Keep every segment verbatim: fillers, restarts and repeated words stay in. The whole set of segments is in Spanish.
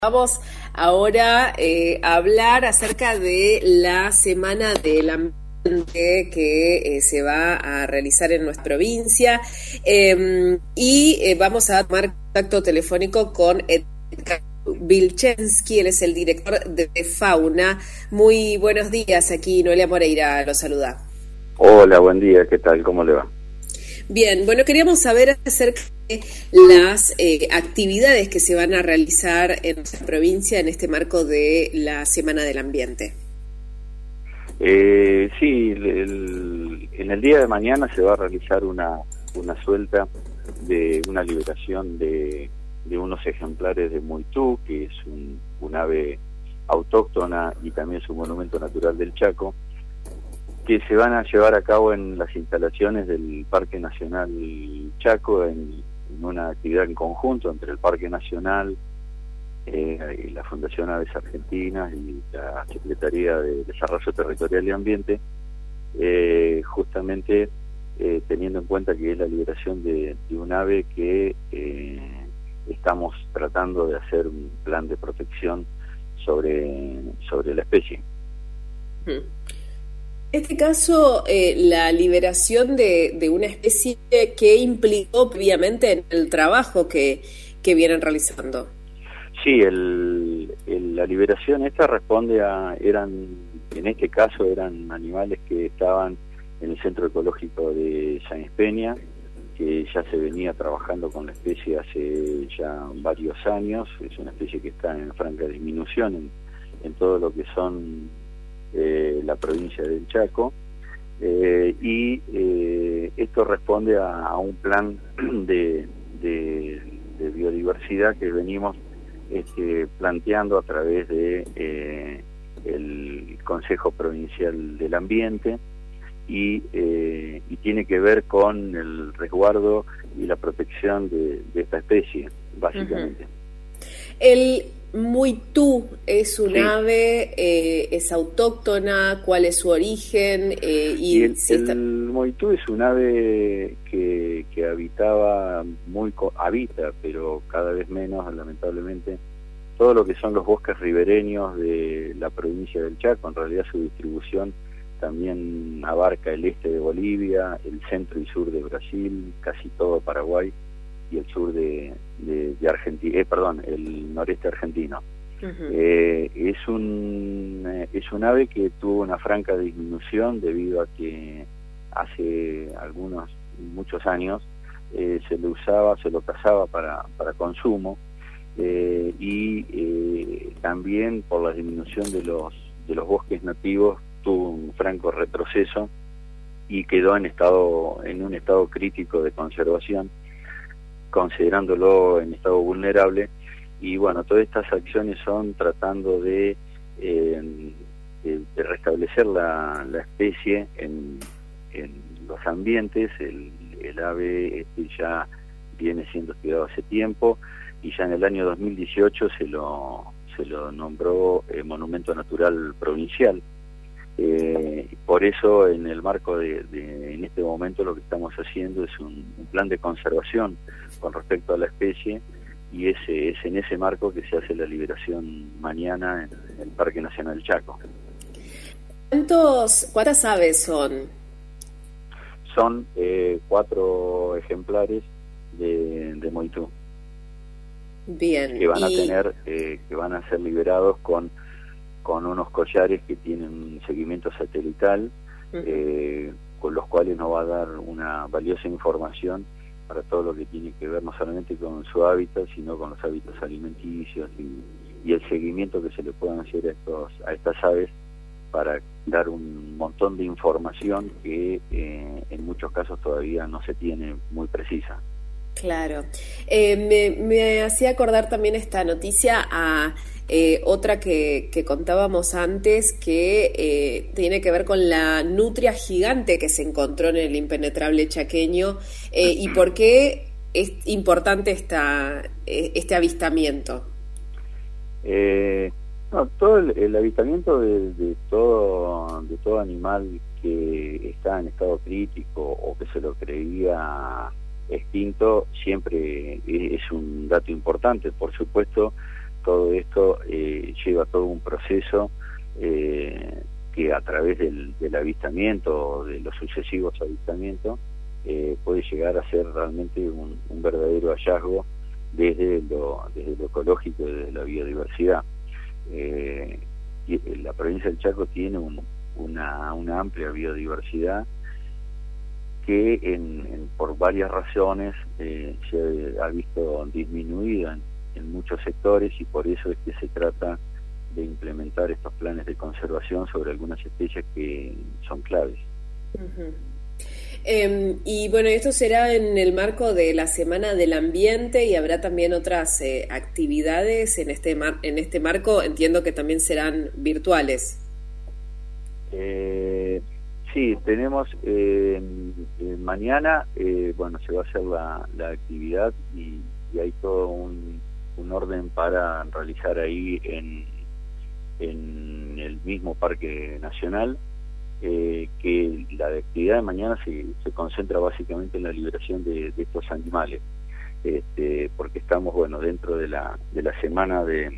Vamos ahora eh, a hablar acerca de la Semana del Ambiente que eh, se va a realizar en nuestra provincia eh, y eh, vamos a tomar contacto telefónico con Edgar Vilchensky, él es el director de Fauna. Muy buenos días, aquí Noelia Moreira lo saluda. Hola, buen día, ¿qué tal? ¿Cómo le va? Bien, bueno, queríamos saber acerca de las eh, actividades que se van a realizar en nuestra provincia en este marco de la Semana del Ambiente. Eh, sí, el, en el día de mañana se va a realizar una, una suelta de una liberación de, de unos ejemplares de Moitú, que es un, un ave autóctona y también es un monumento natural del Chaco, que se van a llevar a cabo en las instalaciones del Parque Nacional Chaco, en, en una actividad en conjunto entre el Parque Nacional eh, y la Fundación Aves Argentinas y la Secretaría de Desarrollo Territorial y Ambiente, eh, justamente eh, teniendo en cuenta que es la liberación de, de un ave que eh, estamos tratando de hacer un plan de protección sobre, sobre la especie. Hmm. En este caso, eh, la liberación de, de una especie que implicó previamente en el trabajo que, que vienen realizando. Sí, el, el, la liberación esta responde a, eran, en este caso eran animales que estaban en el Centro Ecológico de Sáenz Peña, que ya se venía trabajando con la especie hace ya varios años. Es una especie que está en franca disminución en, en todo lo que son Eh, la provincia del Chaco, eh, y eh, esto responde a, a un plan de, de, de biodiversidad que venimos este, planteando a través de eh, el Consejo Provincial del Ambiente y, eh, y tiene que ver con el resguardo y la protección de, de esta especie, básicamente. Uh-huh. El Moitú es un sí. ave, eh, es autóctona, ¿cuál es su origen? Eh, y y el, si está... el Moitú es un ave que, que habitaba, muy habita, pero cada vez menos, lamentablemente, todo lo que son los bosques ribereños de la provincia del Chaco. En realidad su distribución también abarca el este de Bolivia, el centro y sur de Brasil, casi todo Paraguay, y el sur de, de, de Argentina, eh, perdón, el noreste argentino. Uh-huh. Eh, es un eh, es un ave que tuvo una franca disminución debido a que hace algunos, muchos años, eh, se lo usaba, se lo cazaba para, para consumo, eh, y eh, también por la disminución de los, de los bosques nativos tuvo un franco retroceso y quedó en estado, en un estado crítico de conservación, considerándolo en estado vulnerable. Y bueno, todas estas acciones son tratando de, eh, de, de restablecer la, la especie en, en los ambientes. El, el ave este ya viene siendo estudiado hace tiempo y ya en el año dos mil dieciocho se lo, se lo nombró eh, Monumento Natural Provincial. Eh, por eso en el marco de, de en este momento lo que estamos haciendo es un, un plan de conservación con respecto a la especie, y ese es en ese marco que se hace la liberación mañana en el Parque Nacional Chaco. ¿Cuántos, ¿Cuántas aves son? Son eh, cuatro ejemplares de, de Moitú. Bien. Que van y... a tener, eh, que van a ser liberados con con unos collares que tienen un seguimiento satelital, uh-huh. eh, con los cuales nos va a dar una valiosa información para todo lo que tiene que ver no solamente con su hábitat, sino con los hábitos alimenticios y, y el seguimiento que se le puedan hacer a, estos, a estas aves, para dar un montón de información que eh, en muchos casos todavía no se tiene muy precisa. Claro. Eh, me, me hacía acordar también esta noticia a eh, otra que, que contábamos antes, que eh, tiene que ver con la nutria gigante que se encontró en el impenetrable chaqueño, eh, y por qué es importante esta, este avistamiento. Eh, no, todo el, el avistamiento de, de todo de todo animal que está en estado crítico o que se lo creía extinto siempre es un dato importante. Por supuesto, todo esto eh, lleva todo un proceso eh, que a través del, del avistamiento o de los sucesivos avistamientos eh, puede llegar a ser realmente un, un verdadero hallazgo desde lo, desde lo ecológico y desde la biodiversidad. Eh, y la provincia del Chaco tiene un, una, una amplia biodiversidad que en, en, por varias razones eh, se ha visto disminuida en, en muchos sectores, y por eso es que se trata de implementar estos planes de conservación sobre algunas especies que son claves. Uh-huh. Eh, y bueno, esto será en el marco de la Semana del Ambiente, y habrá también otras eh, actividades en este mar en este marco. Entiendo que también serán virtuales. Eh, sí, tenemos eh, eh, mañana, eh, bueno, se va a hacer la, la actividad y, y hay todo un, un orden para realizar ahí en, en el mismo Parque Nacional. Eh, que la actividad de mañana se, se concentra básicamente en la liberación de, de estos animales, este, porque estamos, bueno, dentro de la de la semana de,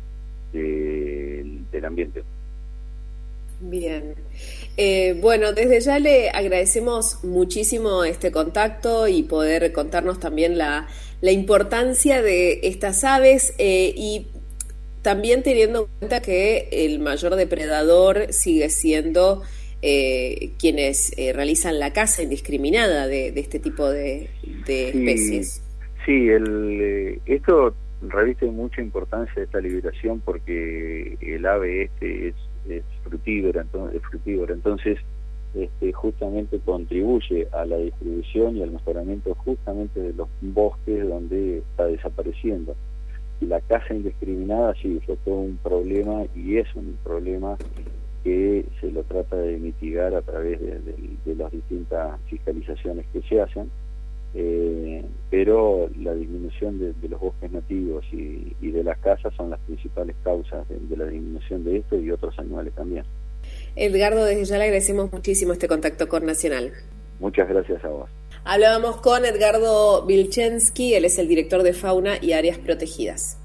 de del ambiente. Bien, eh, bueno, desde ya le agradecemos muchísimo este contacto y poder contarnos también la, la importancia de estas aves, eh, y también teniendo en cuenta que el mayor depredador sigue siendo Eh, quienes eh, realizan la caza indiscriminada de, de este tipo de, de sí, especies. Sí, el, eh, esto reviste mucha importancia, esta liberación, porque el ave este es, es frutívora, entonces, es frutívora, entonces este, justamente contribuye a la distribución y al mejoramiento justamente de los bosques donde está desapareciendo. La caza indiscriminada sí fue todo un problema, y es un problema que se lo trata de mitigar a través de, de, de las distintas fiscalizaciones que se hacen, eh, pero la disminución de, de los bosques nativos y, y de las casas son las principales causas de, de la disminución de esto y otros animales también. Edgardo, desde ya le agradecemos muchísimo este contacto con Nacional. Muchas gracias a vos. Hablábamos con Edgardo Vilchensky, él es el director de Fauna y Áreas Protegidas.